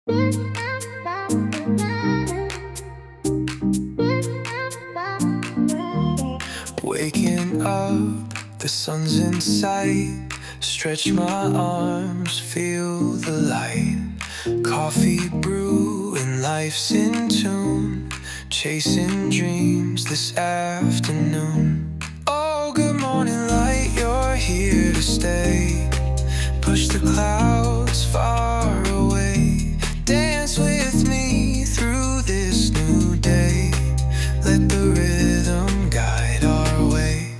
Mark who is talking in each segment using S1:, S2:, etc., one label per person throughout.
S1: Waking up, the sun's in sight. Stretch my arms, feel the light. Coffee brewing, life's in tune. Chasing dreams this afternoon. Oh, good morning light, you're here to stay. Push the clouds far away. Dance with me through this new day. Let the rhythm guide our way.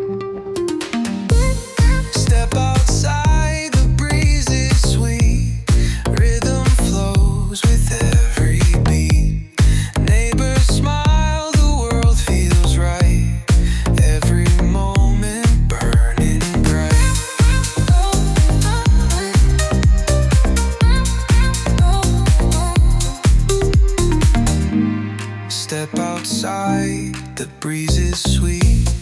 S1: Step outside, the breeze is sweet. Rhythm flows with every beat. Neighbors smile, the world feels right. Every moment burning bright. Step outside, the breeze is sweet.